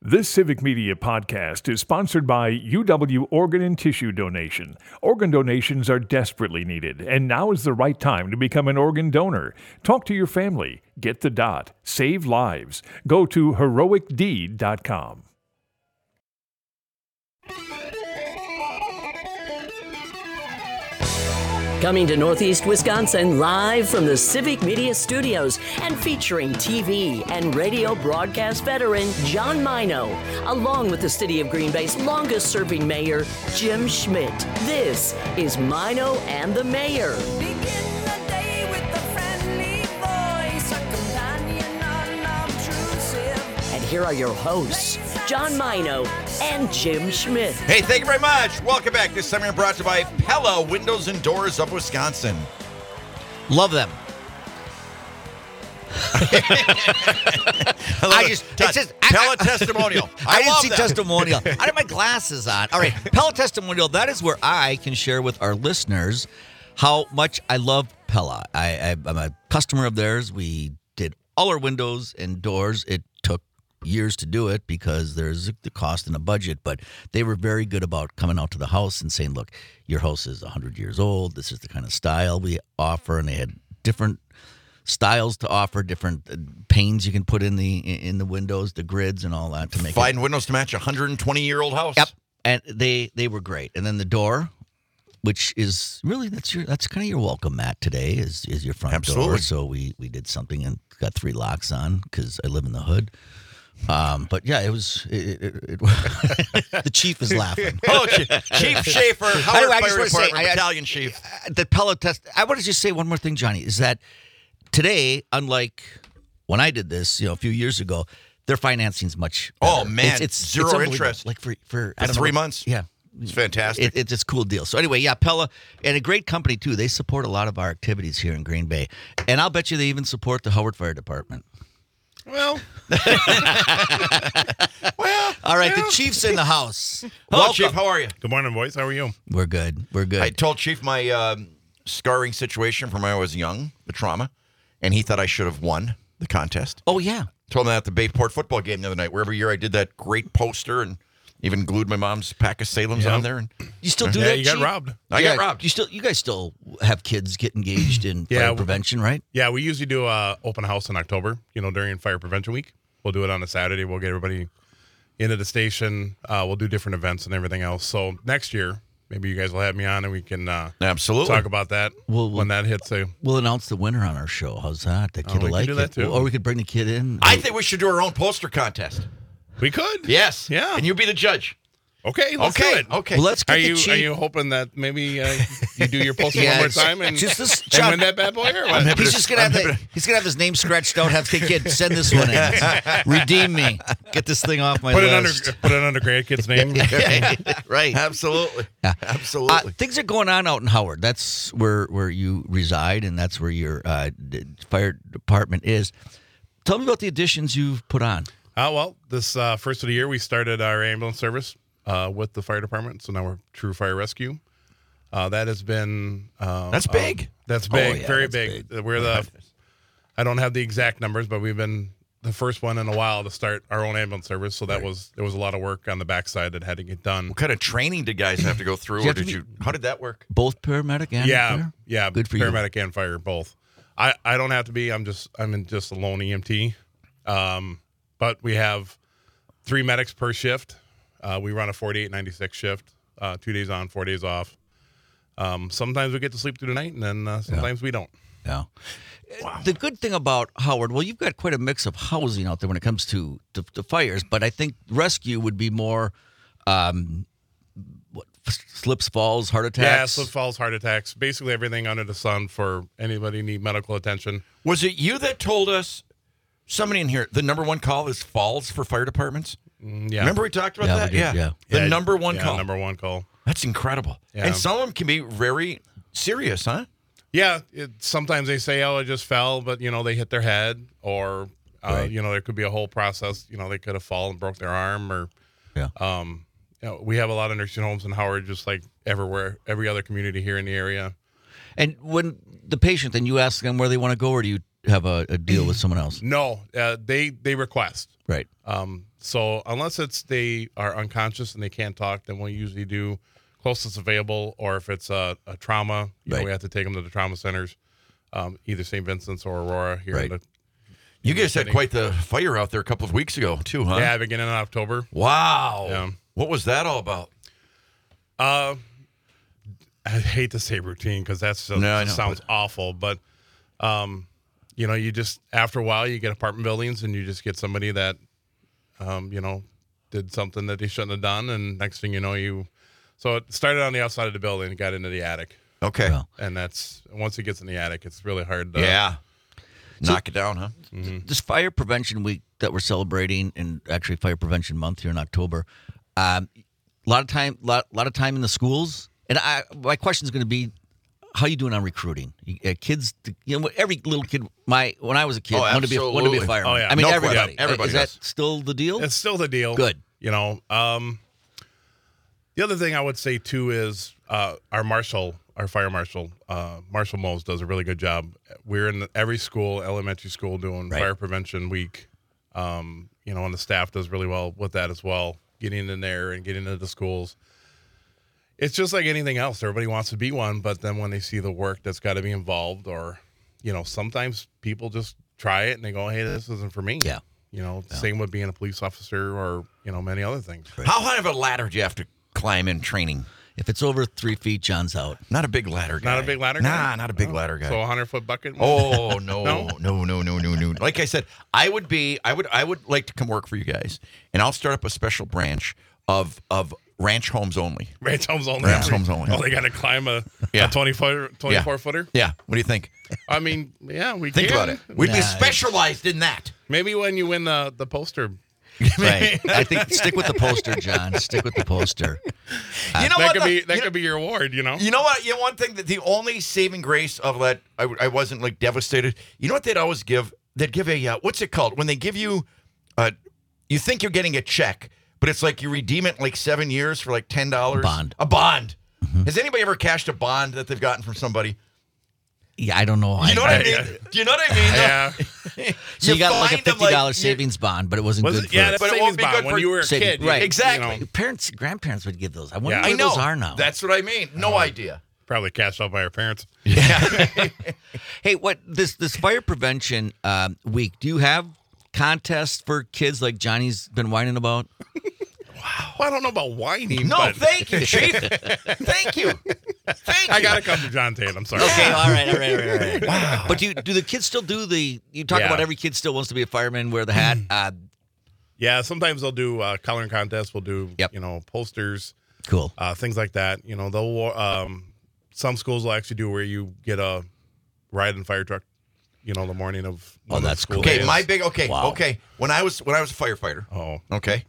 This Civic Media podcast is sponsored by UW Organ and Tissue Donation. Organ donations are desperately needed, and now is the right time to become an organ donor. Talk to your family. Get the dot. Save lives. Go to heroicdeed.com. Coming to Northeast Wisconsin live from the Civic Media Studios and featuring TV and radio broadcast veteran John Mino, along with the City of Green Bay's longest-serving mayor, Jim Schmidt. This is Mino and the Mayor. Begin the day with a friendly voice, a companion unobtrusive. And here are your hosts, John Mino and Jim Schmidt. Hey, thank you very much. Welcome back. This segment brought to you by Pella Windows and Doors of Wisconsin. Love them. Pella testimonial. I didn't love see that. testimonial. I have my glasses on. All right, Pella testimonial. That is where I can share with our listeners how much I love Pella. I'm a customer of theirs. We did all our windows and doors. It took years to do it because there's the cost and a budget, but they were very good about coming out to the house and saying, look, your house is 100 years old. This is the kind of style we offer. And they had different styles to offer, different panes you can put in the windows, the grids and all that to make Find windows to match a 120-year-old house. Yep. And they were great. And then the door, which is really that's kind of your welcome mat today is your front Absolutely. door. So we did something and got 3 locks on because I live in the hood. But yeah, it was. The chief is laughing. Oh, Chief Schaefer, Howard Anyway, I just Fire wanna say, Department Battalion Chief. The Pella test. I want to just say one more thing, Johnny, is that today, unlike when I did this, a few years ago, their financing's much better. Oh, man, it's zero unbelievable. interest. Like for For 3 months? Yeah. It's fantastic. It's a cool deal. So anyway, yeah, Pella, and a great company, too. They support a lot of our activities here in Green Bay. And I'll bet you they even support the Howard Fire Department. Well, All right, the chief's in the house. hello, Welcome. Chief. How are you? Good morning, boys. How are you? We're good. We're good. I told Chief my scarring situation from when I was young, the trauma, and he thought I should have won the contest. Oh, yeah. Told him that at the Bayport football game the other night, where every year I did that great poster and even glued my mom's pack of Salem's Yeah. on there. And You still do Yeah, that, you got Chief? robbed. I got robbed. You guys still have kids get engaged in Yeah, fire prevention, right? Yeah, we usually do a open house in October, during Fire Prevention Week. We'll do it on a Saturday. We'll get everybody into the station. We'll do different events and everything else. So next year, maybe you guys will have me on and we can Absolutely. talk about that when that hits. We'll announce the winner on our show. How's that? The kid we will could like do it. that, too. Or we could bring the kid in. I think we should do our own poster contest. We could. Yes. Yeah. And you be the judge. Okay, let's do it. Okay. Well, let's get Are the you chief. are you hoping that maybe you do your poster Yeah, one more it's- time and, just this and job- win that bad boy or what? He's just gonna have his name scratched out. Have the kid send this one in. Redeem me. Get this thing off my Put list. it under grandkid's name. Right. Absolutely. Yeah. Absolutely. Things are going on out in Howard. That's where you reside, and that's where your fire department is. Tell me about the additions you've put on. Well, this first of the year, we started our ambulance service with the fire department. So now we're True Fire Rescue. That has been That's big. That's big, yeah, very that's big. big. We're I don't have the exact numbers, but we've been the first one in a while to start our own ambulance service. So there was a lot of work on the backside that had to get done. What kind of training did guys have to go through, You or have to how did that work? Both paramedic and fire? Yeah, Good for you. paramedic and fire both. I don't have to be. I'm just a lone EMT. But we have 3 medics per shift. We run a 48-96 shift, 2 days on, 4 days off. Sometimes we get to sleep through the night, and then sometimes we don't. Yeah. The good thing about Howard, well, you've got quite a mix of housing out there when it comes to fires, but I think rescue would be more slips, falls, heart attacks. Yeah, slip, falls, heart attacks, basically everything under the sun for anybody need medical attention. Was it you that told us, somebody in here, the number one call is falls for fire departments? Yeah. Remember we talked about Yeah, that? we did, yeah. The Yeah, number one yeah, call. number one call. That's incredible. Yeah. And some of them can be very serious, huh? Yeah, sometimes they say, "Oh, it just fell," but they hit their head, or Right. there could be a whole process. They could have fallen, broke their arm, or Yeah. we have a lot of nursing homes in Howard, just like everywhere, every other community here in the area. And when the patient, then you ask them where they want to go, or do you have a deal with someone else? No, they request. Right. So unless they are unconscious and they can't talk, then we'll usually do closest available, or if it's a trauma, Right. we have to take them to the trauma centers, either St. Vincent's or Aurora here. Right. You guys had quite the fire out there a couple of weeks ago, too, huh? Yeah, beginning of October. Wow. Yeah. What was that all about? I hate to say routine because that No, I know, sounds awful, but you just after a while you get apartment buildings and you just get somebody that did something that they shouldn't have done, and next thing you know so it started on the outside of the building and got into the attic, Okay. Well, and that's once it gets in the attic, it's really hard to Yeah. Knock it down, huh? this Fire Prevention Week that we're celebrating, and actually Fire Prevention Month here in October, a lot of time in the schools. And my question is going to be, how you doing on recruiting? Kids, every little kid. When I was a kid, Oh, wanted to be a absolutely. fireman. Oh, yeah. I mean, No everybody. question. Everybody Is that does. still the deal? It's still the deal. Good. The other thing I would say too is our fire marshal, Marshall Mose, does a really good job. We're in every school, elementary school, doing Right. Fire Prevention Week. And the staff does really well with that as well, getting in there and getting into the schools. It's just like anything else. Everybody wants to be one, but then when they see the work that's got to be involved, or, sometimes people just try it and they go, hey, this isn't for me. Yeah. Same with being a police officer or, many other things. How high of a ladder do you have to climb in training? If it's over 3 feet, John's out. Not a big ladder guy. Not a big ladder guy? Nah, not a big ladder guy. So a 100-foot bucket? Oh no, No? no. Like I said, I would like to come work for you guys, and I'll start up a special branch of ranch homes only. Ranch homes only. Ranch homes only. Oh, they got to climb a Yeah. 24-footer? Yeah. What do you think? I mean, yeah, we Think can. about it. We'd be Nah, specialized in that. Maybe when you win the poster. Right. I think stick with the poster, John. Stick with the poster. You know That what? could be your award, You know what? One thing that the only saving grace of that, I wasn't like devastated. You know what they'd always give? They'd give a what's it called when they give you, you think you're getting a check, but it's like you redeem it in like 7 years for like $10. Bond. A bond. Has anybody ever cashed a bond that they've gotten from somebody? Yeah, I don't know. You know what I mean? yeah. Do you know what I mean? Yeah. So you got like a find them, $50 savings bond, but it wasn't Was good it? for Yeah, it. that's But it savings won't be bond good when for you were a saving- kid. right. Exactly. Parents, grandparents would give those. I wonder Yeah. where I know. those are now. That's what I mean. No idea. Probably cashed out by our parents. Hey, what this Fire Prevention Week? Do you have contests for kids like Johnny's been whining about? Well, I don't know about whining, No, but thank you, Chief. Thank you. Thank you. I got to come to John Tate. I'm sorry. Okay, all right. Wow. But do the kids still do the? You talk Yeah. about every kid still wants to be a fireman, wear the hat. Yeah, sometimes they'll do coloring contests. We'll do, Yep. posters, Cool. things like that. They'll some schools will actually do where you get a ride in fire truck, the morning of one of the that's school cool. Okay, days. my big Wow. okay. When I was a firefighter. Oh, Okay.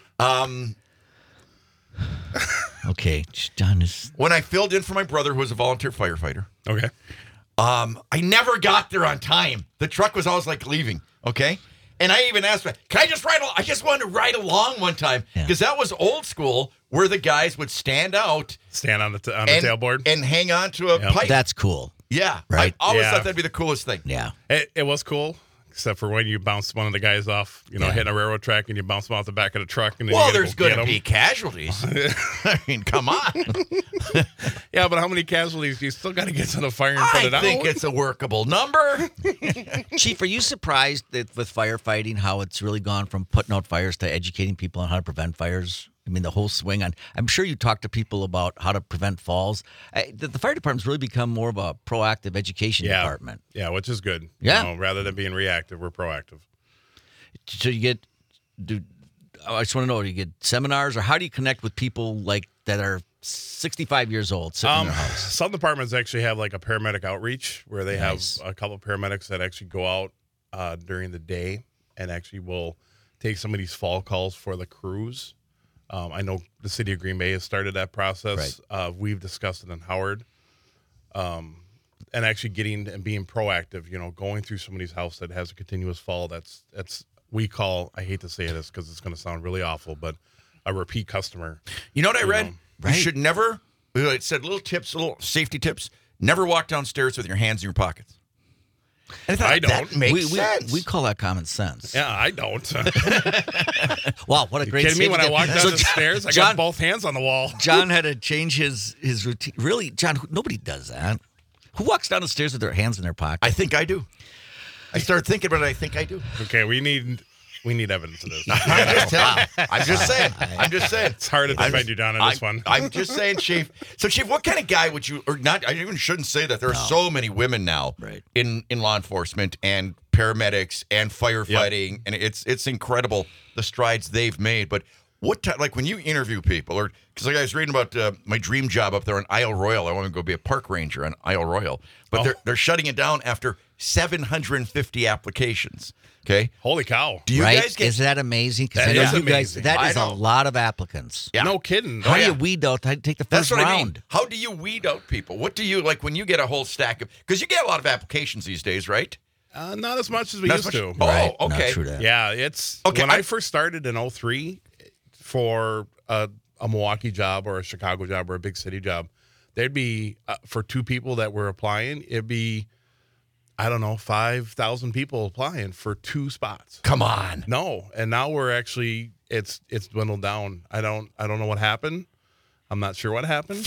Okay, John is. When I filled in for my brother who was a volunteer firefighter, okay. I never got there on time. The truck was always like leaving. Okay. And I even asked, can I just ride along? I just wanted to ride along one time because that was old school where the guys would stand out Stand on the and, tailboard. and hang on to a pipe. That's cool. Yeah. Right. I always Yeah. thought that'd be the coolest thing. Yeah. It was cool, except for when you bounced one of the guys off, hitting a railroad track, and you bounce them off the back of the truck. And then Well, you gotta there's go going get to 'em. be casualties. I mean, come on. Yeah, but how many casualties? You still got to get to the fire and put it I out. think it's a workable number. Chief, are you surprised that with firefighting how it's really gone from putting out fires to educating people on how to prevent fires? I mean, the whole swing on. I'm sure you talk to people about how to prevent falls. The fire department's really become more of a proactive education department. Yeah, which is good. Yeah. Rather than being reactive, we're proactive. So you get. I just want to know: do you get seminars, or how do you connect with people like that are 65 years old sitting in their house? Some departments actually have like a paramedic outreach where they Nice. have a couple of paramedics that actually go out during the day and actually will take some of these fall calls for the crews. I know the city of Green Bay has started that process. We've discussed it in Howard. And actually getting and being proactive, going through somebody's house that has a continuous fall. That's we call, I hate to say this because it's going to sound really awful, but a repeat customer. You know what I read? Right. You should never, it said little tips, little safety tips, never walk downstairs with your hands in your pockets. And I thought, I don't. That makes sense. We call that common sense. Yeah, I don't. Wow, what a You great kidding me? When I statement. walked down So, the stairs, I John- got both hands on the wall. John had to change his routine. Really, John, nobody does that. Who walks down the stairs with their hands in their pocket? I think I do. I started thinking about it. I think I do. Okay, we need evidence of this. I'm just telling you. I'm just saying. It's hard to defend you down on this one. I'm just saying, Chief. So, Chief, what kind of guy would you, or not, I even shouldn't say that. There are so many women now Right. in law enforcement and paramedics and firefighting, and it's incredible the strides they've made. But like when you interview people, or because like I was reading about my dream job up there on Isle Royal, I want to go be a park ranger on Isle Royal, but they're shutting it down after 750 applications. Okay, Holy cow. do you right? guys get? Is that amazing? Because That I know is you guys. amazing. That I is a know. lot of applicants. Yeah. No kidding. How do yeah. you weed out? Take the That's first what round. I mean. How do you weed out people? What do you like when you get a whole stack of? Because you get a lot of applications these days, right? Not as much as we Not used as to. much- Oh, Right. okay. Not true that. Yeah, it's Okay, when I- I first started in 03 for a Milwaukee job or a Chicago job or a big city job, there'd be for two people that were applying, it'd be, I don't know, 5,000 people applying for 2 spots. Come on. No, and now we're actually it's dwindled down. I don't know what happened. I'm not sure what happened.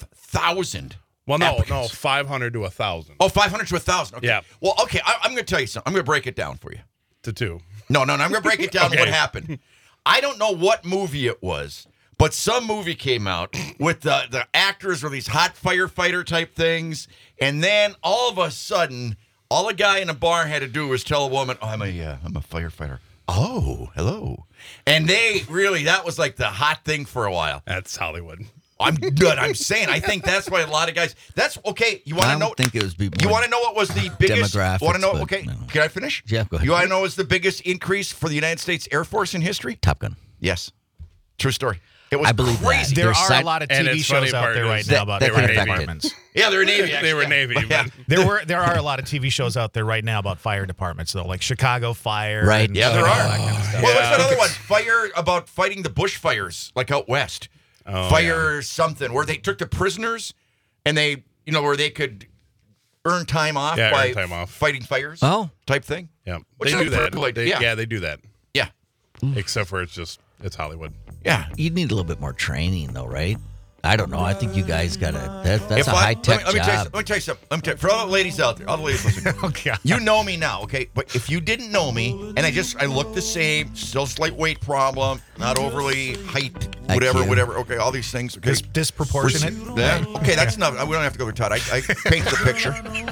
5,000. Well, no, applicants. 500 to 1,000 Oh, 500 to 1,000. Okay. Yeah. Well, okay. I'm going to tell you something. I'm going to break it down for you. to 2. No. I'm going to break it down. Okay. What happened? I don't know what movie it was, but some movie came out with the actors were these hot firefighter type things, and then all of a sudden, all a guy in a bar had to do was tell a woman, "Oh, I'm a firefighter." Oh, hello. And that was like the hot thing for a while. That's Hollywood. I'm good. I'm saying I think that's why a lot of guys. That's okay. You want I to don't know? think it was. You want to know what was the biggest? Demographics, Want to know? but Okay, no. can I finish? Yeah, go ahead. You want to know what's the biggest increase for the United States Air Force in history? Top Gun. Yes, true story. It was I believe that. crazy. There There's are side- a lot of and TV it's funny shows out part there is right that- now about that fire can affect it. departments. Yeah, they're Navy. Actually. They were Navy. Yeah. but- There are a lot of TV shows out there right now about fire departments though, like Chicago Fire. Right. and, Yeah, there all are. that kind of stuff. Well, what's that Yeah. other one? Fire about fighting the bushfires, like out west. Oh, Fire something where they took the prisoners, and they, where they could earn time off Yeah, by earn time off. fighting fires. Oh. Type thing. Yeah, Which they is do that. like- yeah. Yeah, they do that. Yeah, Except for it's Hollywood. yeah. You'd need a little bit more training, though, right? I don't know. I think you guys got to. That's If a I- high tech let me tell you job. something. Let me tell you something. For all the ladies out there, all the ladies listening, Okay. you know me now, okay? But if you didn't know me, and I look the same, still slight weight problem, not overly height, IQ. whatever. Okay, all these things. Okay, Disproportionate. Yeah. Okay, that's enough. We don't have to go to Todd. I paint the picture.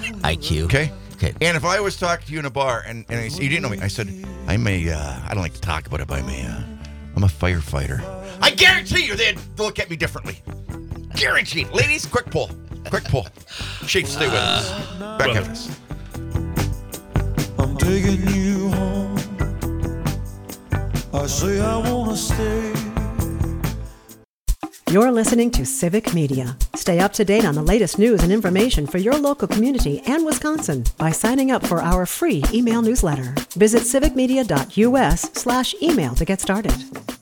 IQ. Okay. Okay. And if I was talking to you in a bar and you didn't know me, I said, I'm a, I don't like to talk about it, but I'm a firefighter. I guarantee you they'd look at me differently. Guaranteed. Ladies, quick pull. Chief, stay with us. Back Well, at us. I'm taking you home. I say I wanna stay. You're listening to Civic Media. Stay up to date on the latest news and information for your local community and Wisconsin by signing up for our free email newsletter. Visit civicmedia.us/email to get started.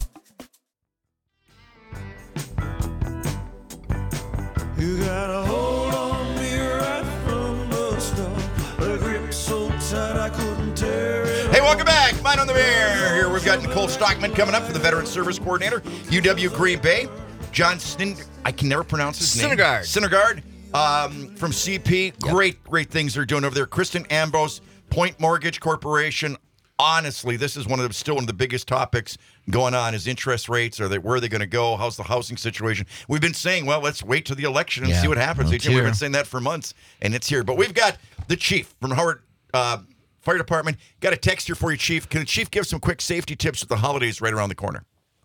You got a hold on me right from the start. A grip so tight I couldn't tear it. Hey, welcome back. Mine on the Bear. Here we've got Nicole Stockman coming up for the Veteran Service Coordinator, UW Green Bay. John I can never pronounce his name. Syndergaard from CP. Yep. Great things they're doing over there. Kristen Ambrose, Point Mortgage Corporation. Honestly, this is still one of the biggest topics going on is interest rates. Where are they going to go? How's the housing situation? We've been saying, well, let's wait till the election and see what happens. Well, We've been saying that for months, and it's here. But we've got the chief from Howard Fire Department. Got a text here for you, Chief. Can the chief give some quick safety tips with the holidays right around the corner?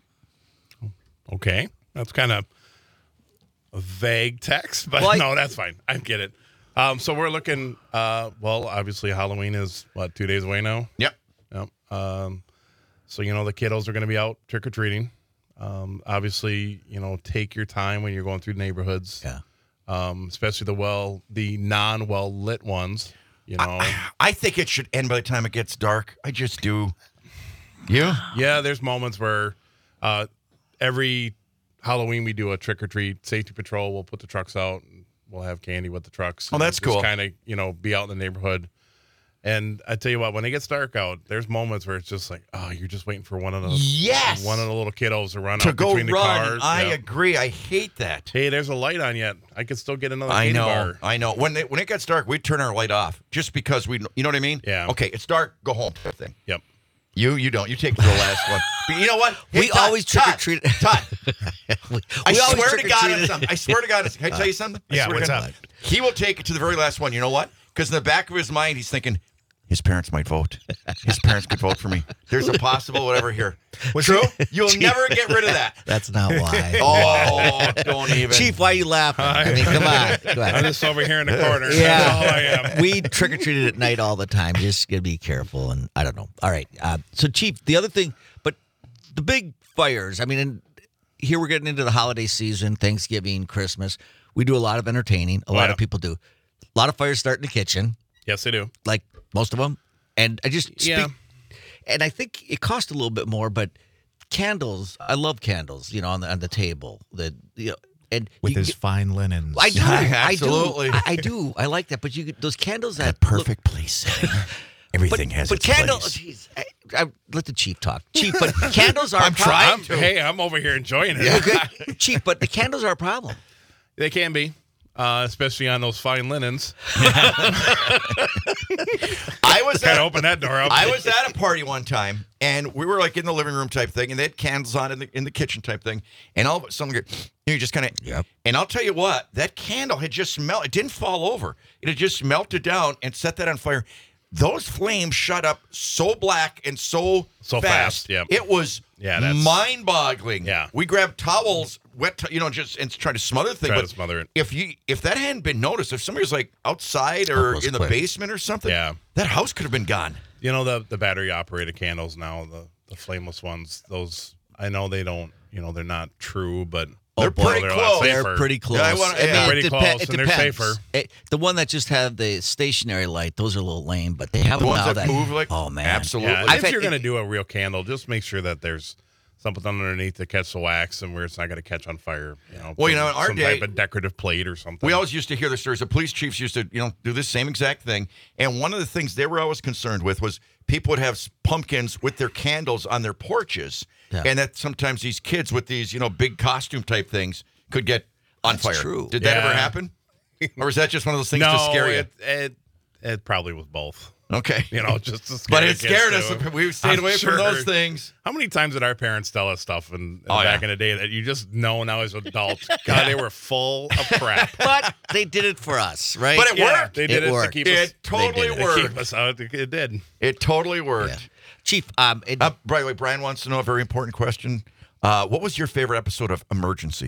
Okay, that's kind of a vague text, but Well, no, that's fine. I get it. So we're looking. Well, obviously Halloween is 2 days away now. Yep. Yep. So the kiddos are going to be out trick or treating. Obviously, take your time when you're going through neighborhoods. Yeah. Especially the non-well lit ones. I think it should end by the time it gets dark. I just do. You? Yeah, there's moments where every Halloween we do a trick or treat safety patrol. We'll put the trucks out. And we'll have candy with the trucks. Oh, that's cool. Kind of be out in the neighborhood And I tell you what, when it gets dark out, there's moments where it's just like, oh, you're just waiting for one of the little kiddos to run To out go between the run. cars. I Yep. agree. I hate that. Hey, there's a light on yet. I could still get another I candy know. bar. I know. When it gets dark, we turn our light off just because you know what I mean? Yeah. Okay, it's dark. Go home. Type thing. Yep. You don't. You take it to the last one. But you know what? Hey, We Todd, always trick or Todd, treat. Todd, I We always swear to God on trick-or-treated. something. I swear to God. Can I tell you something? I Yeah, swear to what's God. up? He will take it to the very last one. You know what? Because in the back of his mind, he's thinking, his parents might vote. His parents could vote for me. There's a possible whatever here. True? You'll never get rid of that. That's not why. Oh, don't even. Chief, why are you laughing? I mean, come on. Go I'm ahead. just over here in the corner. Yeah. That's all I am. We trick or treated at night all the time. Just gotta be careful, and I don't know. All right. So, Chief, the other thing, but the big fires. I mean, and here we're getting into the holiday season, Thanksgiving, Christmas. We do a lot of entertaining. A lot yeah. of people do. A lot of fires start in the kitchen, Yes, they do. like most of them. And I just speak, Yeah. and I think it costs a little bit more, but candles. I love candles. On the table. And With you his get- fine linens. I do. Absolutely. I do. I like that. But those candles that perfect place setting. Everything has but its candles. place. Geez, I let the chief talk. Chief, but candles are. I'm a problem. trying. I'm over here enjoying it. Okay. Chief, but the candles are a problem. They can be, especially on those fine linens. I was Kind at of open that door up. I was at a party one time, and we were like in the living room type thing, and they had candles on in the kitchen type thing, and all of a sudden you just kind of. Yep. And I'll tell you what, that candle had just melted. It didn't fall over. It had just melted down and set that on fire. Those flames shut up so black and so fast, yep. It was that's- mind-boggling. Yeah. We grabbed towels, just and try to smother the thing. Try but to smother it. If that hadn't been noticed, if somebody was like outside or goes in the quick. basement or something, Yeah. that house could have been gone. The battery operated candles now, the flameless ones. Those I know they don't. They're not true, but They're pretty they're a close. lot They're safer. pretty close. Yeah, it pretty depe- close, it and they're depends. safer. The one that just have the stationary light, those are a little lame, but they have The them ones now that move like oh man, absolutely. Yeah, I've if had- you're going to do a real candle, just make sure that there's something underneath to catch the wax and where it's not going to catch on fire. Well, in our some day, type of decorative plate or something. we always used to hear the stories. The police chiefs used to, do this same exact thing. And one of the things they were always concerned with was people would have pumpkins with their candles on their porches, Yeah. and that sometimes these kids with these, big costume type things could get on That's fire. true. Did that Yeah. ever happen, or was that just one of those things no, to scare you? it probably was both. Okay, Just to scare but the it kids, scared us. too. We stayed I'm away from those sure. things. How many times did our parents tell us stuff Oh, back yeah. in the day that you just know now as adults? God, they were full of crap. but they did it for us, right? But it worked. They did it, to worked. keep us. It totally did. to worked. keep us out. It did. It totally worked. Yeah. Chief, By the way, Brian wants to know a very important question. What was your favorite episode of Emergency?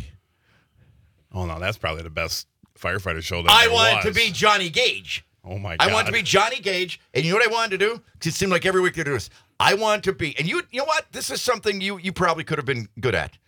Oh no, that's probably the best firefighter show that I there wanted was. to be Johnny Gage. Oh my God! I wanted to be Johnny Gage, and you know what I wanted to do? Because it seemed like every week they do this. I wanted to be, and you know what? This is something you probably could have been good at.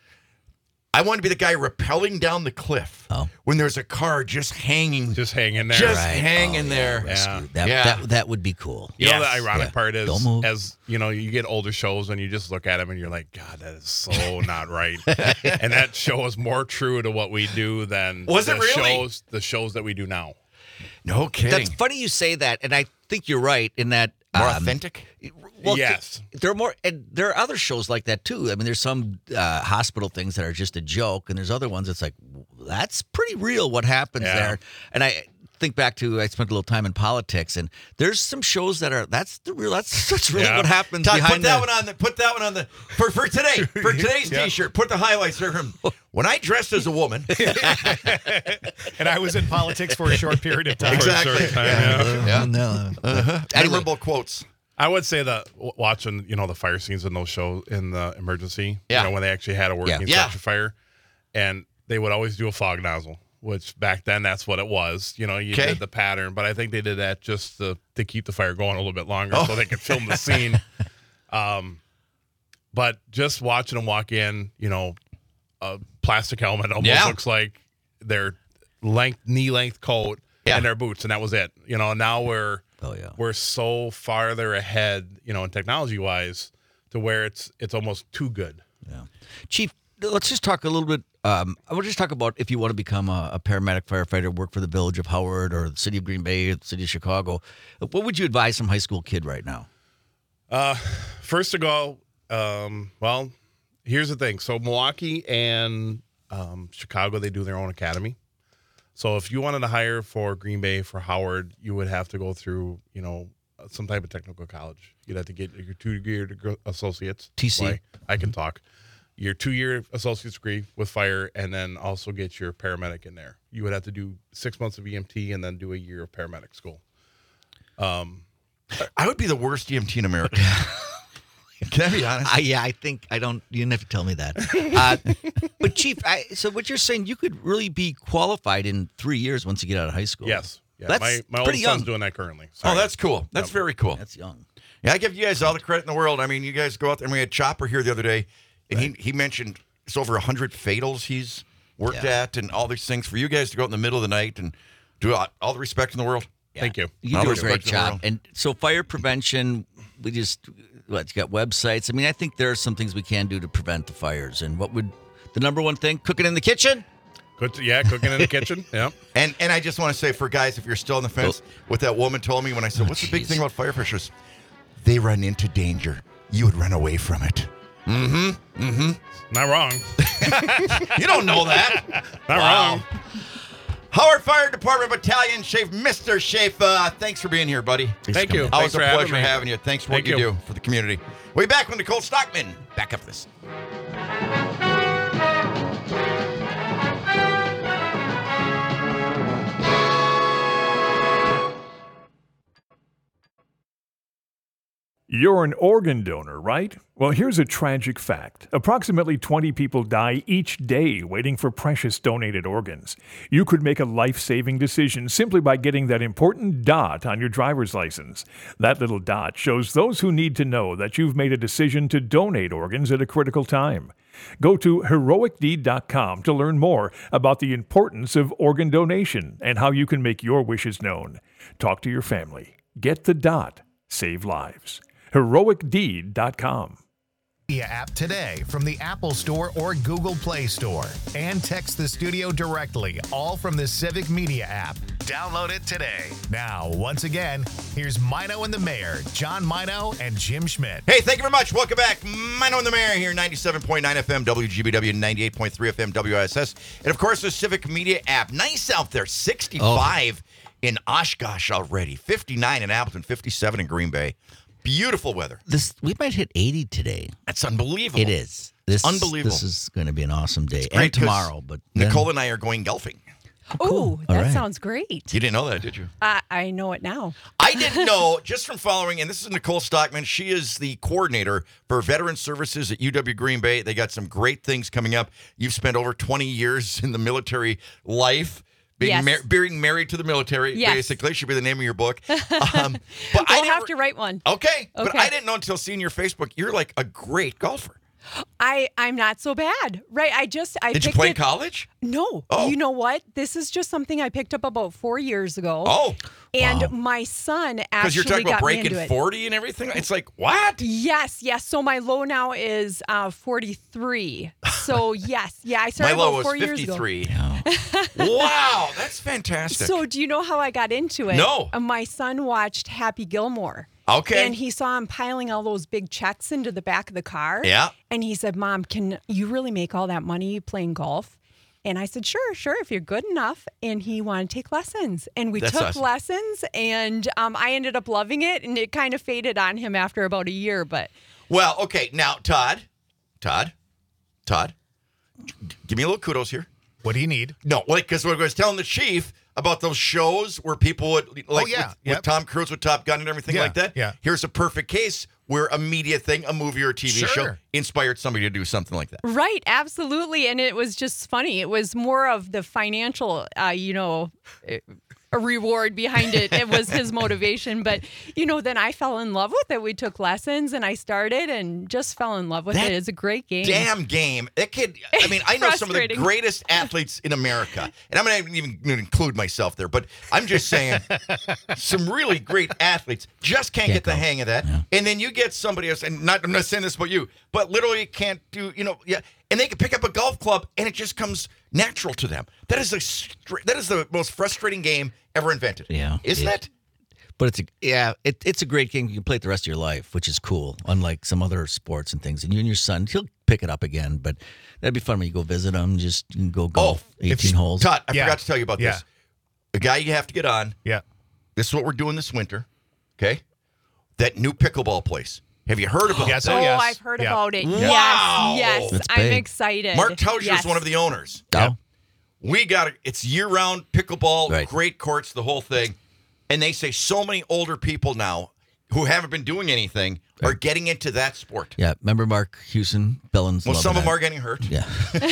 I wanted to be the guy rappelling down the cliff when there's a car just hanging, just hanging there. just Right. hanging Oh, there. Yeah. That would be cool. You know, the Yes. ironic Yeah. part is, Don't move. as you get older shows and you just look at them and you're like, God, that is so not right. And that show is more true to what we do than Was it the really? shows that we do now. No kidding. That's funny you say that, and I think you're right in that. More authentic. Well, Yes. there are more, and there are other shows like that too. I mean, there's some hospital things that are just a joke, and there's other ones that's like, that's pretty real what happens Yeah. there. And I think back to I spent a little time in politics, and there's some shows that are that's really Yeah. what happens Todd, behind put that one on the. Put that one on the for today. For today's Yeah. T-shirt, put the highlights there. When I dressed as a woman. And I was in politics for a short period of time. Exactly. For a short time, yeah. No. Memorable quotes. I would say that watching, the fire scenes in those shows in the emergency, Yeah. when they actually had a working Yeah. structure fire, and they would always do a fog nozzle, which back then that's what it was. You Okay. did the pattern, but I think they did that just to keep the fire going a little bit longer Oh. so they could film the scene. But just watching them walk in, a plastic helmet almost Yeah. looks like their knee length coat Yeah. and their boots, and that was it. Now Oh yeah. we're so farther ahead, in technology wise, to where it's almost too good. Yeah. Chief, let's just talk a little bit. I want to just talk about if you want to become a paramedic, firefighter, work for the Village of Howard or the City of Green Bay or the City of Chicago. What would you advise some high school kid right now? First of all, well, here's the thing. So Milwaukee and Chicago, they do their own academy. So if you wanted to hire for Green Bay, for Howard, you would have to go through, some type of technical college. You'd have to get your 2-year associates. TC. Like, I can talk. Your 2-year associate's degree with fire, and then also get your paramedic in there. You would have to do 6 months of EMT and then do a year of paramedic school. I would be the worst EMT in America. Can I be honest? I think you didn't have to tell me that. But Chief, so what you're saying, you could really be qualified in 3 years once you get out of high school. Yes. Yeah, That's my pretty oldest young. son's doing that currently. Oh, that's cool. That's very cool. That's young. Yeah, I give you guys all the credit in the world. I mean, you guys go out there, and we had Chopper here the other day, and he mentioned it's over 100 fatals he's worked at and all these things. For you guys to go out in the middle of the night and do all the respect in the world. Yeah. Thank you. You All do a the great respect in the job. world. And so fire prevention, you got websites. I mean, I think there are some things we can do to prevent the fires. And what would the number one thing? Cooking in the kitchen? Cooking in the kitchen. Yeah. And I just want to say, for guys, if you're still on the fence, what that woman told me when I said, what's the big thing about firefighters? They run into danger. You would run away from it. Not wrong. You don't know that. Not wrong. Howard Fire Department Battalion Chief, Mr. Schaefer, thanks for being here, buddy. Thank you. Always Thanks a for pleasure me. having you. Thanks for what Thank you you. do for the community. We'll be back with Nicole Stockman. Back up this. You're an organ donor, right? Well, here's a tragic fact. Approximately 20 people die each day waiting for precious donated organs. You could make a life-saving decision simply by getting that important dot on your driver's license. That little dot shows those who need to know that you've made a decision to donate organs at a critical time. Go to heroicdeed.com to learn more about the importance of organ donation and how you can make your wishes known. Talk to your family. Get the dot. Save lives. heroicdeed.com. Media app today from the Apple Store or Google Play Store. And text the studio directly, all from the Civic Media app. Download it today. Now, once again, here's Mino and the Mayor, John Mino and Jim Schmidt. Hey, thank you very much. Welcome back. Mino and the Mayor here, 97.9 FM, WGBW, 98.3 FM, WISS. And, of course, the Civic Media app. Nice out there. 65 in Oshkosh already. 59 in Appleton, 57 in Green Bay. Beautiful weather. We might hit 80 today. That's unbelievable. It is. Unbelievable. This is going to be an awesome day. Great, And tomorrow. But Nicole and I are going golfing. Oh, All that right. sounds great. You didn't know that, did you? I know it now. I didn't know, just from following, and this is Nicole Stockman. She is the coordinator for Veteran Services at UW Green Bay. They got some great things coming up. You've spent over 20 years in the military life. Being, Yes. being married to the military, Yes. basically, should be the name of your book. But I'll have to write one. Okay, but Okay. I didn't know until seeing your Facebook, you're like a great golfer. I'm not so bad. Right. I Did you picked play in it- college? No. Oh. You know what? This is just something I picked up about 4 years ago. Oh, And my son because actually you're talking about got me breaking into it. 40 and everything? It's like, what? Yes. So my low now is 43. So yes. Yeah, I My started low about was 4 years ago. 53. Wow, that's fantastic. So do you know how I got into it? No. My son watched Happy Gilmore. Okay. And he saw him piling all those big checks into the back of the car. Yeah. And he said, Mom, can you really make all that money playing golf? And I said, sure, if you're good enough. And he wanted to take lessons. And we That's took awesome. lessons, and I ended up loving it. And it kind of faded on him after about a year. But Well, okay, now, Todd, give me a little kudos here. What do you need? No, because I was telling the chief about those shows where people would, like yeah, with yep. Tom Cruise with Top Gun and everything Yeah, like that. yeah. Here's a perfect case where a media thing, a movie or a TV show, Sure. inspired somebody to do something like that. right, absolutely. And it was just funny. It was more of the financial, a reward behind it. It was his motivation. But, then I fell in love with it. We took lessons and I started and just fell in love with That it. It's a great game. Damn game. That kid, I mean, I know some of the Frustrating. greatest athletes in America, and I'm not even going to include myself there, but I'm just saying some really great athletes just can't get the hang of that. Yeah. And then you get somebody else, and I'm not saying this about you, but literally can't do, and they can pick up a golf club, and it just comes natural to them. That is the most frustrating game ever invented. Yeah. Isn't it? But it's a great game. You can play it the rest of your life, which is cool, unlike some other sports and things. And you and your son, he'll pick it up again, but that'd be fun when you go visit him. You can go golf 18 holes. Todd, I forgot to tell you about this. The guy you have to get on. Yeah. This is what we're doing this winter. Okay? That new pickleball place. Have you heard about Yes, that? oh, yes. I've heard Yeah. about it. Wow. Yes, That's I'm big. excited. Mark Tausier yes. is one of the owners. Oh. We got it. It's year-round pickleball, Right. great courts, the whole thing. And they say so many older people now who haven't been doing anything are getting into that sport. Yeah, remember Mark Hewson, Bellins? Well, some of loving them that. are getting hurt. Yeah.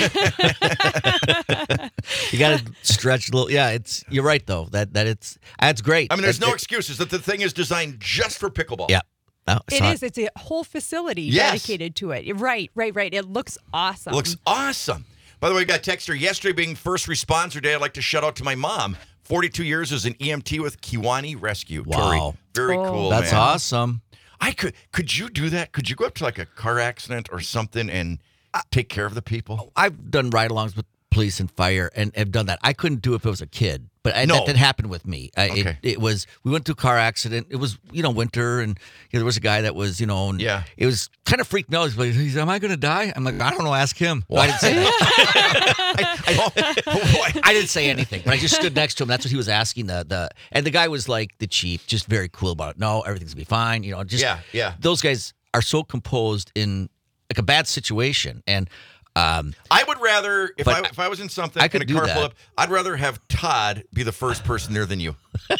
You got to stretch a little. Yeah, you're right though. That's great. I mean, there's That- no excuses that the thing is designed just for pickleball. Yeah. Oh, It is. It's a whole facility Yes. dedicated to it. Right. It looks awesome. Looks awesome. By the way, we got a text here. Yesterday being First Responder Day, I'd like to shout out to my mom. 42 years as an EMT with Kiwani Rescue. Wow. Tori, very cool, That's man. awesome. Could you do that? Could you go up to like a car accident or something and take care of the people? I've done ride-alongs with police and fire and have done that. I couldn't do it if it was a kid, but No. that didn't happen with me. Okay. It was, we went to a car accident. It was, winter, and there was a guy that was, and Yeah. it was kind of freaked me out. He's like, am I going to die? I'm like, I don't know, ask him. Well, I didn't say that. I didn't say anything, but I just stood next to him. That's what he was asking. And the guy was like the chief, just very cool about it. No, everything's going to be fine. Just Yeah. those guys are so composed in like a bad situation. And I would rather, if But I was in something, I could in a do car that. pull up, I'd rather have Todd be the first person there than you.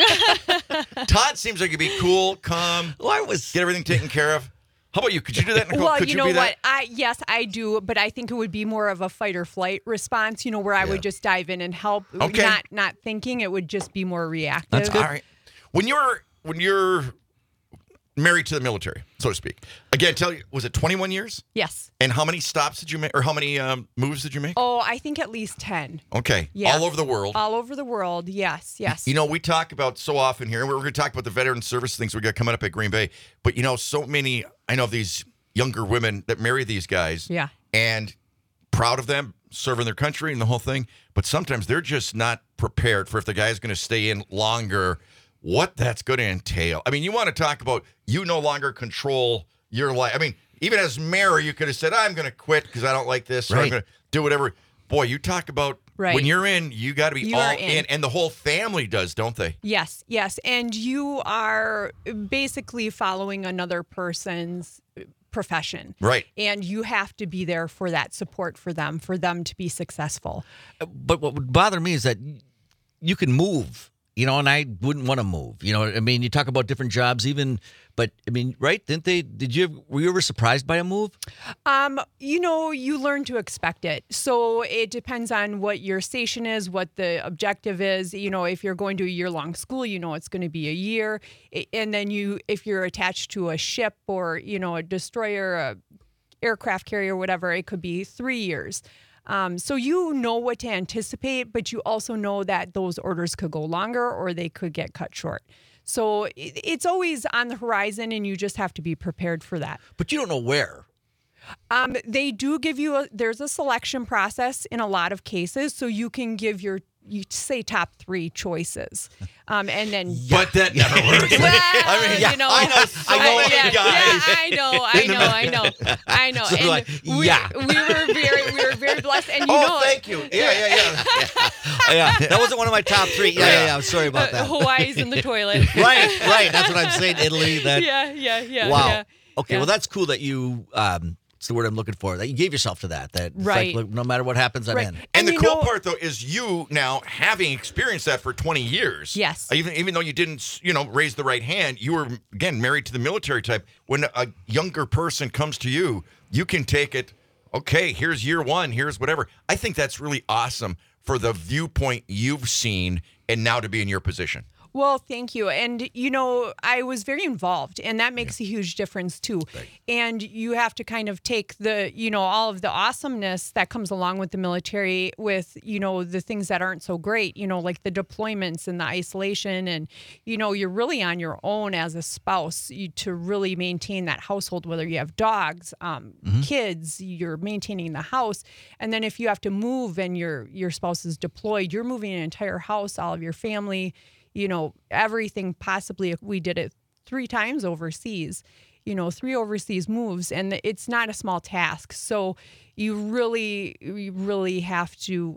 Todd seems like he'd be cool, calm, get everything taken care of. How about you? Could you do that, Nicole? Well, Could you you know be what? that? Yes, I do, but I think it would be more of a fight or flight response. Where I would just dive in and help, Okay. not thinking. It would just be more reactive. That's good. All right. When you're married to the military, so to speak, again, was it 21 years? Yes. And how many stops did you make, or how many moves did you make? Oh, I think at least 10. Okay. Yeah. All over the world. All over the world. Yes. We talk about so often here, and we're going to talk about the veteran service things we got coming up at Green Bay. But so many, I know of these younger women that marry these guys. Yeah. And proud of them, serving their country and the whole thing. But sometimes they're just not prepared for if the guy's going to stay in longer, what that's going to entail. I mean, you want to talk about you no longer control your life. I mean, even as mayor, you could have said, I'm going to quit because I don't like this, or I'm Right. going to do whatever. Boy, you talk about when you're in, you got to be You all are in. And the whole family does, don't they? Yes. And you are basically following another person's profession. Right. And you have to be there for that support for them to be successful. But what would bother me is that you can move, and I wouldn't want to move. I mean, you talk about different jobs even, but I mean, right? Were you ever surprised by a move? You learn to expect it. So it depends on what your station is, what the objective is. If you're going to a year-long school, it's going to be a year. And then if you're attached to a ship or, a destroyer, a aircraft carrier, whatever, it could be 3 years. So you know what to anticipate, but you also know that those orders could go longer or they could get cut short. So it's always on the horizon, and you just have to be prepared for that. But you don't know where. They do give you there's a selection process in a lot of cases, so you can give you say top 3 choices, and then. But that never works. Well, I know so many guys. I know. So And like, we were very blessed, and Thank you. Yeah. Yeah, that wasn't one of my top 3. Yeah. I'm sorry about that. Hawaii's in the toilet. Right. That's what I'm saying. Italy. Yeah. Wow. Yeah. Okay. Yeah. Well, that's cool that you. It's the word I'm looking for. That you gave yourself to that. It's Right. like, look, no matter what happens, I'm Right. in. And the you cool know- part, though, is you now having experienced that for 20 years. Yes. Even though you didn't, raise the right hand, you were, again, married to the military type. When a younger person comes to you, you can take it, okay, here's year 1, here's whatever. I think that's really awesome for the viewpoint you've seen and now to be in your position. Well, thank you. And, I was very involved, and that makes a huge difference, too. Right. And you have to kind of take the, all of the awesomeness that comes along with the military with, the things that aren't so great, like the deployments and the isolation. And, you're really on your own as a spouse to really maintain that household, whether you have dogs, kids, you're maintaining the house. And then if you have to move and your spouse is deployed, you're moving an entire house, all of your family, everything possibly. We did it 3 times overseas, 3 overseas moves, and it's not a small task. So you really have to,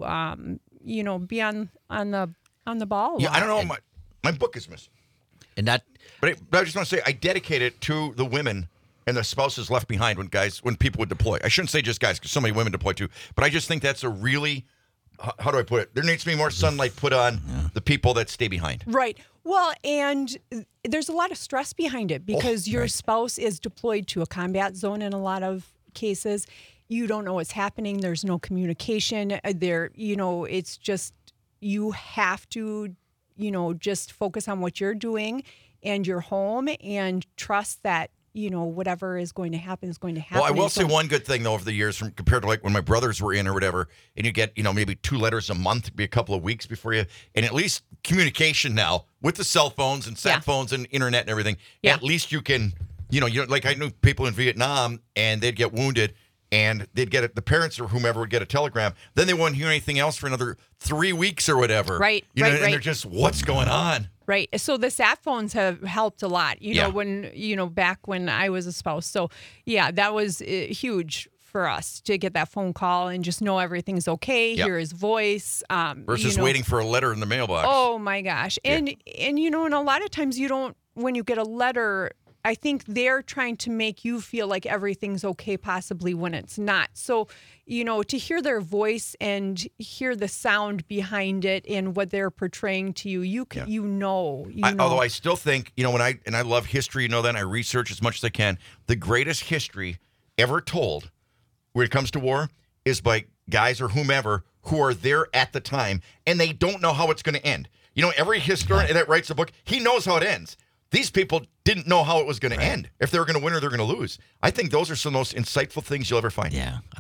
be on the ball. Yeah, I don't know. My book is missing. And that, But I just want to say, I dedicate it to the women and the spouses left behind when people would deploy. I shouldn't say just guys, because so many women deploy too. But I just think that's a really, how do I put it? There needs to be more sunlight put on the people that stay behind. Right. Well, and there's a lot of stress behind it because your spouse is deployed to a combat zone in a lot of cases. You don't know what's happening. There's no communication. It's just, you have to, just focus on what you're doing and your home and trust that, whatever is going to happen is going to happen. Well, I will say one good thing, though, over the years, compared to like when my brothers were in or whatever, and you get, maybe 2 letters a month, be a couple of weeks before you, and at least communication now with the cell phones and sat phones and internet and everything, at least you can, like I knew people in Vietnam and they'd get wounded and they'd get it, the parents or whomever would get a telegram. Then they wouldn't hear anything else for another 3 weeks or whatever. Right. And they're just, what's going on? Right. So the sat phones have helped a lot, when, back when I was a spouse. So, that was huge for us to get that phone call and just know everything's okay, hear his voice. Versus waiting for a letter in the mailbox. Oh, my gosh. And and a lot of times when you get a letter, I think they're trying to make you feel like everything's okay, possibly when it's not. So, to hear their voice and hear the sound behind it and what they're portraying to you, Although I still think, when I love history, that I research as much as I can. The greatest history ever told when it comes to war is by guys or whomever who are there at the time and they don't know how it's going to end. Every historian that writes a book, he knows how it ends. These people didn't know how it was going to end, if they were going to win or they're going to lose. I think those are some of the most insightful things you'll ever find.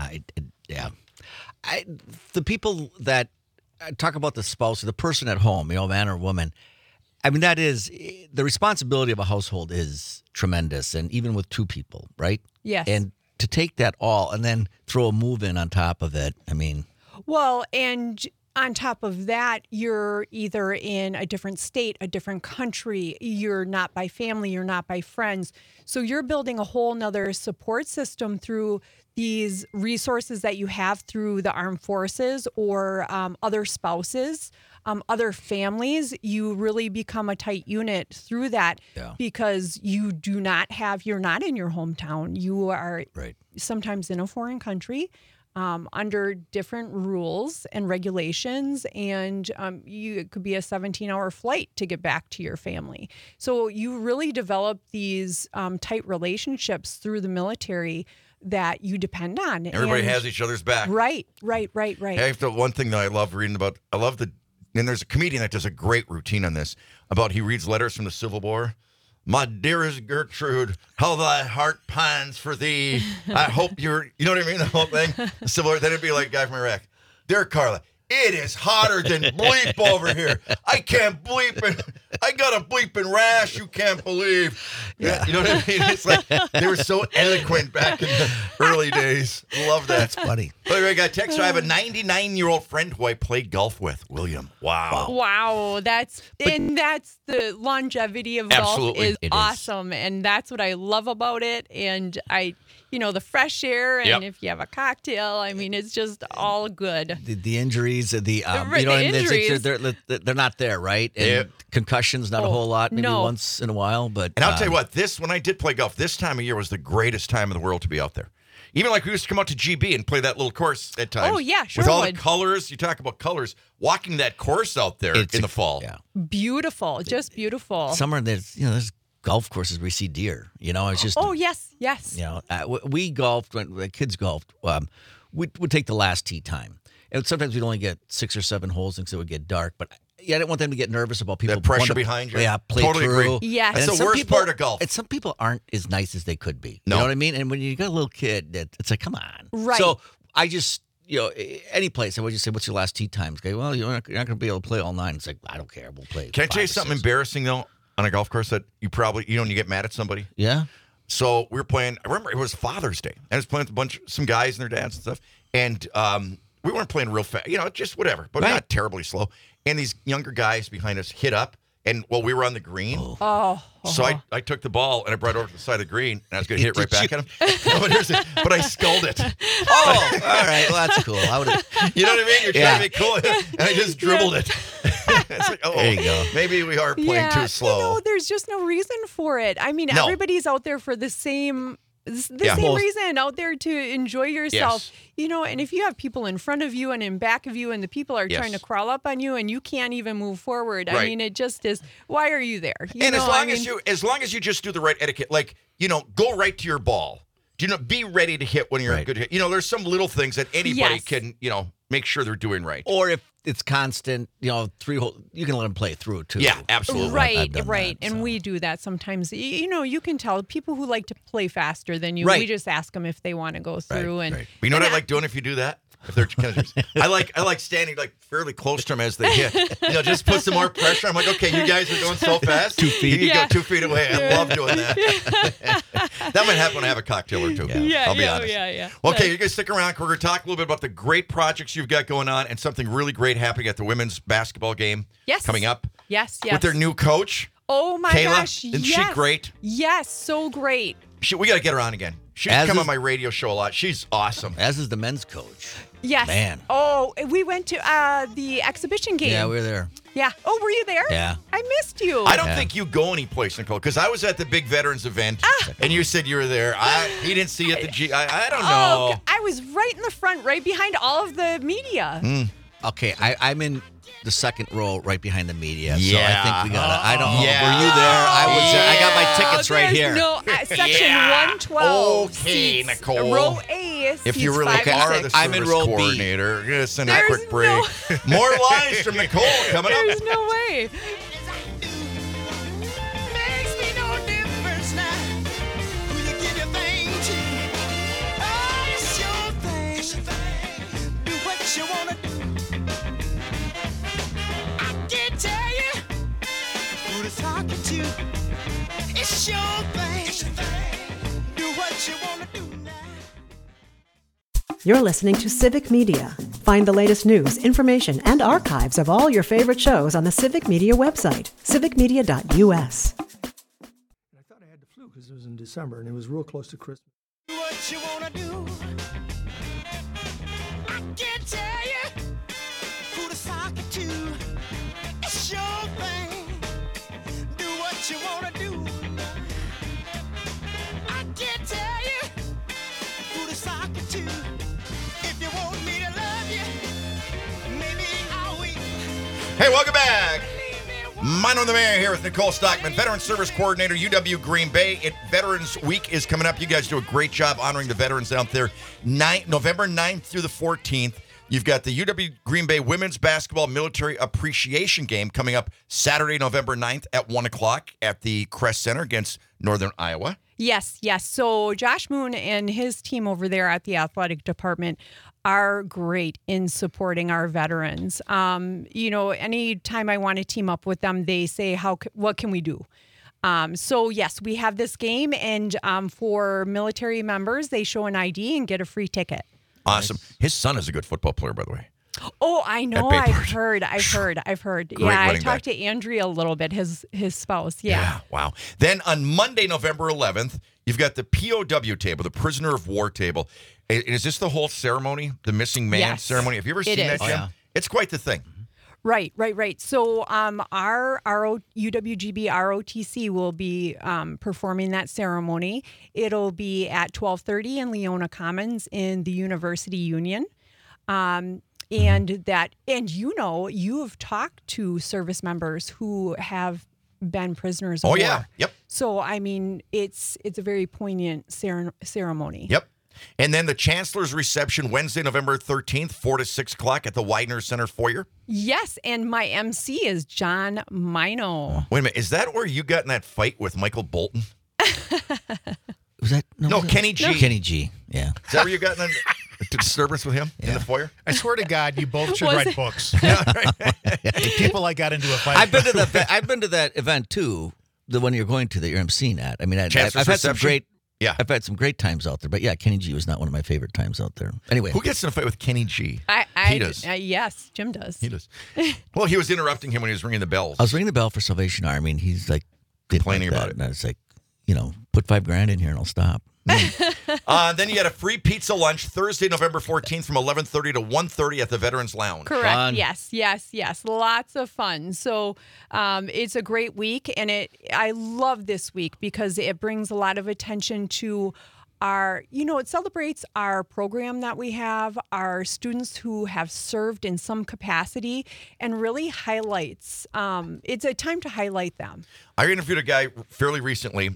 The people that talk about the spouse or the person at home, man or woman, I mean, that is, the responsibility of a household is tremendous, and even with 2 people, right? Yes. And to take that all and then throw a move in on top of it, I mean. Well, and on top of that, you're either in a different state, a different country, you're not by family, you're not by friends. So you're building a whole nother support system through these resources that you have through the armed forces or other spouses, other families. You really become a tight unit through that because you're not in your hometown. You are sometimes in a foreign country. Under different rules and regulations, and it could be a 17-hour flight to get back to your family. So you really develop these tight relationships through the military that you depend on. Everybody has each other's back. Right. One thing that I love reading about, and there's a comedian that does a great routine on this, about he reads letters from the Civil War. My dearest Gertrude, how thy heart pines for thee. I hope you know what I mean? The whole thing. Civil War. Then it'd be like a guy from Iraq. Dear Carla, it is hotter than bleep over here. I can't bleep it. I got a bleeping rash you can't believe. Yeah. You know what I mean? It's like they were so eloquent back in the early days. Love that. That's funny. By the way, I got a text. I have a 99-year-old friend who I played golf with, William. Wow. That's the longevity of golf is awesome. And that's what I love about it. And the fresh air, and if you have a cocktail, I mean, it's just all good. The injuries, injuries. They're not there, right? And concussions, not a whole lot, maybe once in a while. But and I'll tell you what, when I did play golf, this time of year was the greatest time in the world to be out there. Even like we used to come out to GB and play that little course at times. Oh, yeah, sure. With all the colors, you talk about colors, walking that course out there in the fall. Yeah. Beautiful, just beautiful. Summer, there's golf courses where you see deer. It's just. Oh, yes. We golfed when the kids golfed. We'd take the last tee time, and sometimes we'd only get 6 or 7 holes, and so it would get dark. But I didn't want them to get nervous about people. That pressure wanting to- behind you. Yeah, play Totally through. agree. Yes. And That's the some worst people- part of golf. And some people aren't as nice as they could be. No. You know what I mean? And when you got a little kid, it's like, come on. Right. So I just, any place, I would just say, what's your last tee time? Okay, well, you're not going to be able to play all night. It's like, I don't care. We'll play. Can I tell you 5 or something 6. embarrassing, though, on a golf course that you probably, when you get mad at somebody? Yeah. So we were playing, I remember it was Father's Day. I was playing with some guys and their dads and stuff. And we weren't playing real fast, just whatever, but not terribly slow. And these younger guys behind us hit up. And we were on the green. Oh. So I took the ball and I brought it over to the side of the green, and I was going to hit it right back at him. No, but I sculled it. Oh, all right. Well, that's cool. I would have. You know what I mean? You're trying to be cool, and I just dribbled it. It's like, There you go. Maybe we are playing too slow. There's just no reason for it. I mean, No. everybody's out there for the same Yeah. same Well, reason, out there to enjoy yourself. Yes. And if you have people in front of you and in back of you, and the people are trying to crawl up on you, and you can't even move forward. I Right. mean, it just is. Why are you there? And as long as you just do the right etiquette, like go right to your ball. Be ready to hit when you're a good hit. There's some little things that anybody can make sure they're doing right. Or if it's constant, 3 hole, you can let them play through too. Yeah, absolutely. Right. And we do that sometimes. You can tell people who like to play faster than you. Right. We just ask them if they want to go through. But you know what I like doing if you do that? If they're I like standing fairly close to them as they hit. Just put some more pressure. I'm like, okay, you guys are going so fast. 2 feet. You can go 2 feet away. I love doing that. That might happen when I have a cocktail or two. I'll be honest. Yeah. Okay, you're going to stick around. We're going to talk a little bit about the great projects you've got going on and something really great happening at the women's basketball game coming up. Yes. With their new coach. Oh my Kayla, gosh. isn't she great? Yes, so great. We got to get her on again. She's As come is- on my radio show a lot. She's awesome. As is the men's coach. Yes. Man. Oh, we went to the exhibition game. Yeah, we were there. Yeah. Oh, were you there? Yeah. I missed you. I don't think you go anyplace, Nicole, because I was at the big veterans event, and you said you were there. He didn't see you at the G. I don't know. Oh, I was right in the front, right behind all of the media. Okay, I'm in the second row right behind the media. Yeah. So I think we got to, I don't know. Yeah. Were you there? I was there. I got my tickets right There's here. No, section 112. Okay, seats, Nicole. Row A. If seats you really 5 and are 6. the I'm in service row B. coordinator, you're going to send a There's quick break. More lines from Nicole coming up. There's no way. Makes me no difference now who you give your thing to. Oh, it's your thing. Do what you wanna do. I can't tell you who to talk to. It's your thing. Do what you wanna do now. You're listening to Civic Media. Find the latest news, information, and archives of all your favorite shows on the Civic Media website, civicmedia.us. I thought I had the flu because it was in December and it was real close to Christmas. Do what you wanna do. I can't tell you who to sock it to. It's your thing. Do what you wanna do. I can't tell you who to sock it to. If you want me to love you, maybe I'll wait. Hey, welcome back. Mine on the Mayor here with Nicole Stockman, Veteran Service Coordinator, UW Green Bay. Veterans Week is coming up. You guys do a great job honoring the veterans out there. November 9th through the 14th. You've got the UW Green Bay Women's Basketball Military Appreciation Game coming up Saturday, November 9th at 1 o'clock at the Crest Center against Northern Iowa. Yes. So Josh Moon and his team over there at the athletic department are great in supporting our veterans. Anytime I want to team up with them, they say, what can we do? So yes, we have this game, and for military members, they show an ID and get a free ticket. Awesome. His son is a good football player, by the way. Oh, I know. At I've Bayport. heard. Great Yeah, I running talked back. to Andrea a little bit, his spouse. Yeah. Wow. Then on Monday, November 11th, you've got the POW table, the prisoner of war table. Is this the whole ceremony, the missing man Yes, ceremony? Have you ever it seen that, is. Jim? Oh, yeah. It's quite the thing. Right. So our UWGB ROTC will be performing that ceremony. It'll be at 12:30 in Leona Commons in the University Union. You have talked to service members who have been prisoners of Oh, war. yeah. Yep. So, I mean, it's a very poignant ceremony. Yep. And then the Chancellor's reception Wednesday, November 13th, 4 to 6 o'clock at the Widener Center foyer. Yes, and my MC is John Mino. Wait a minute. Is that where you got in that fight with Michael Bolton? Was that No, Kenny G. Kenny G. Yeah. Is that where you got in a disturbance with him in the foyer? I swear to God, you both should Was write it- books. The people I got into a fight. I've been to that event too. The one you're going to that you're emceeing at. I mean, I've Chancellor's had some reception? great. Yeah. I've had some great times out there. But yeah, Kenny G was not one of my favorite times out there. Anyway, Who gets in a fight with Kenny G? He does. Yes, Jim does. He does. Well, he was interrupting him when he was ringing the bells. I was ringing the bell for Salvation Army, and he's like Complaining like about that. it. And I was like, put $5,000 in here and I'll stop. Then you got a free pizza lunch Thursday, November 14th from 11:30 to 1:30 at the Veterans Lounge. Correct. Fun. Yes. Lots of fun. So it's a great week, and I love this week because it brings a lot of attention to our, it celebrates our program that we have, our students who have served in some capacity, and really highlights. It's a time to highlight them. I interviewed a guy fairly recently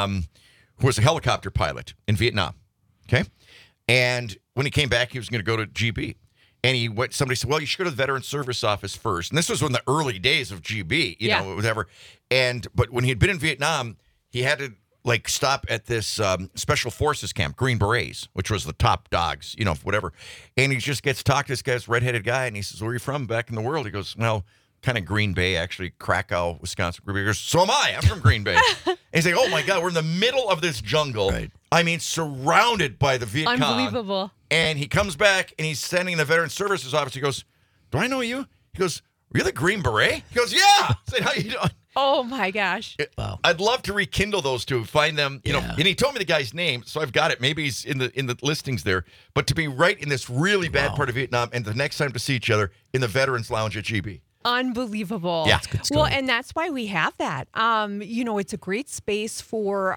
who was a helicopter pilot in Vietnam. Okay. And when he came back, he was going to go to GB. And somebody said, well, you should go to the Veteran Service Office first. And this was in the early days of GB, you know, whatever. But when he had been in Vietnam, he had to stop at this Special Forces camp, Green Berets, which was the top dogs, whatever. And he just gets talked to this guy's redheaded guy, and he says, where are you from back in the world? He goes, well, kind of Green Bay, actually, Krakow, Wisconsin. He goes, so am I. I'm from Green Bay. And he's like, oh, my God, we're in the middle of this jungle. Right. I mean, surrounded by the Viet Cong. Unbelievable. And he comes back, and he's standing in the Veteran Services Office. He goes, do I know you? He goes, are you the Green Beret? He goes, yeah. I said, how you doing? Oh, my gosh. Wow. I'd love to rekindle those two, find them, know. And he told me the guy's name, so I've got it. Maybe he's in the listings there. But to be right in this really bad part of Vietnam, and the next time to see each other in the Veterans Lounge at GB. Unbelievable. Yeah. Well, and that's why we have that. It's a great space for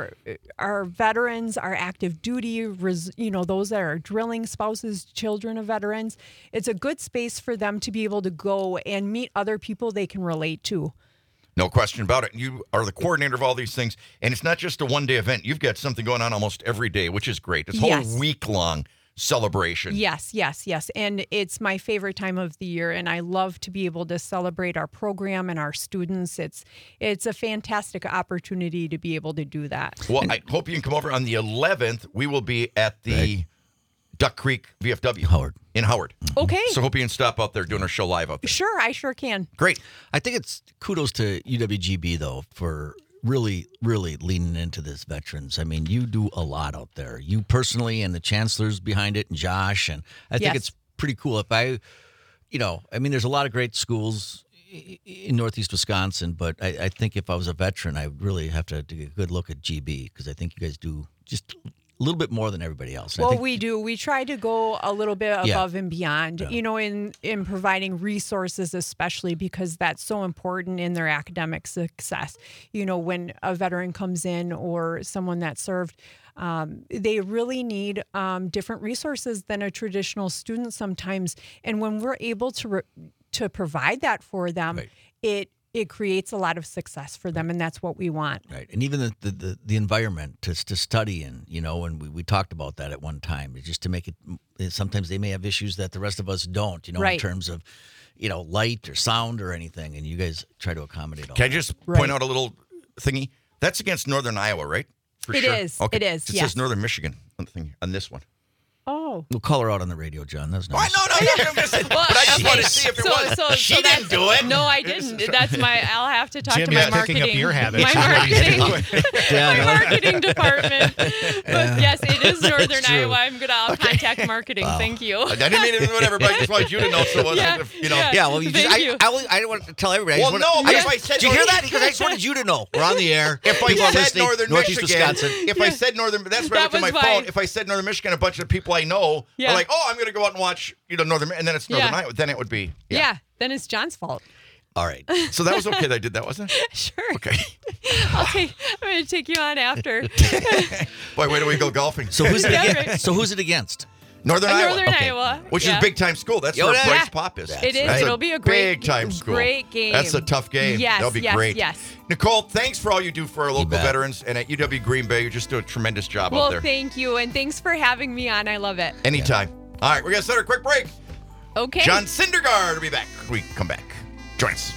our veterans, our active duty, those that are drilling, spouses, children of veterans. It's a good space for them to be able to go and meet other people they can relate to. No question about it. You are the coordinator of all these things, and it's not just a one-day event. You've got something going on almost every day, which is great. It's a whole week-long celebration. Yes. And it's my favorite time of the year, and I love to be able to celebrate our program and our students. It's a fantastic opportunity to be able to do that. Well, I hope you can come over on the 11th. We will be at the Duck Creek VFW. In Howard. Okay. So hope you can stop out there doing our show live out there. Sure, I sure can. Great. I think it's kudos to UWGB, though, for really, really leaning into this veterans. I mean, you do a lot out there. You personally and the chancellors behind it and Josh. And I think it's pretty cool. If there's a lot of great schools in Northeast Wisconsin, but I think if I was a veteran, I would really have to take a good look at GB because I think you guys do just a little bit more than everybody else. And Well, we do. We try to go a little bit above and beyond, in providing resources, especially because that's so important in their academic success. When a veteran comes in or someone that served, they really need different resources than a traditional student sometimes. And when we're able to provide that for them, it creates a lot of success for them, and that's what we want. Right, and even the environment to study in, and we talked about that at one time, just to make it. Sometimes they may have issues that the rest of us don't, in terms of, light or sound or anything, and you guys try to accommodate all. Can I just point out a little thingy? That's against Northern Iowa, right? It is. Okay. It is. It says Northern Michigan on this one. Oh. We'll call her out on the radio, John. That's nice. No, I'm missing. But I just wanted to see if it was. She didn't do it. No, I didn't. That's I'll have to talk Jim to my is marketing. picking up your habits. My marketing department. But yes, it is Northern Iowa. I'll contact marketing. Thank you. I didn't mean it, whatever, but I just wanted you to know. So Yeah, well, you just, I don't want to tell everybody. Well, if I said, did you hear that? Because I just wanted you to know. We're on the air. If I said Northern Northeast Michigan, Wisconsin. I said Northern, that's where I looked at my phone. If I said Northern Michigan, a bunch of people I know are like, oh, I'm going to go out and watch, Northern, and then it's Northern Iowa. Then it would be. Yeah, then it's John's fault. All right. So that was okay that I did that, wasn't it? Sure. Okay. I'm going to take you on after. Boy, wait till we go golfing. So who's it against? So who's it against? Northern Iowa. Northern Iowa. Which is Yeah. big time school. That's where Yeah. Bryce Pop is. It is. That's It'll be a great big time school. Great game. That's a tough game. Yes, That'll be yes, great. yes. Nicole, thanks for all you do for our local bet. veterans. And at UW Green Bay, you just do a tremendous job out Well, there. thank you, and thanks for having me on. I love it. Anytime. All right, we're going to set a quick break. Okay. John Syndergaard will be back when we come back. Join us.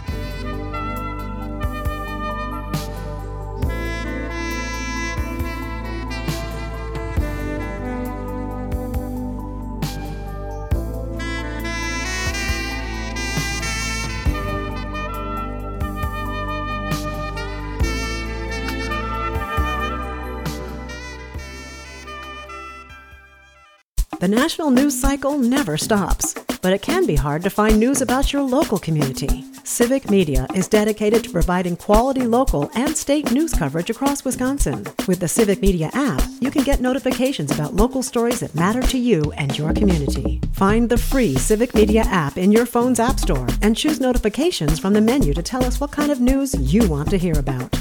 The national news cycle never stops, but it can be hard to find news about your local community. Civic Media is dedicated to providing quality local and state news coverage across Wisconsin. With the Civic Media app, you can get notifications about local stories that matter to you and your community. Find the free Civic Media app in your phone's app store and choose notifications from the menu to tell us what kind of news you want to hear about.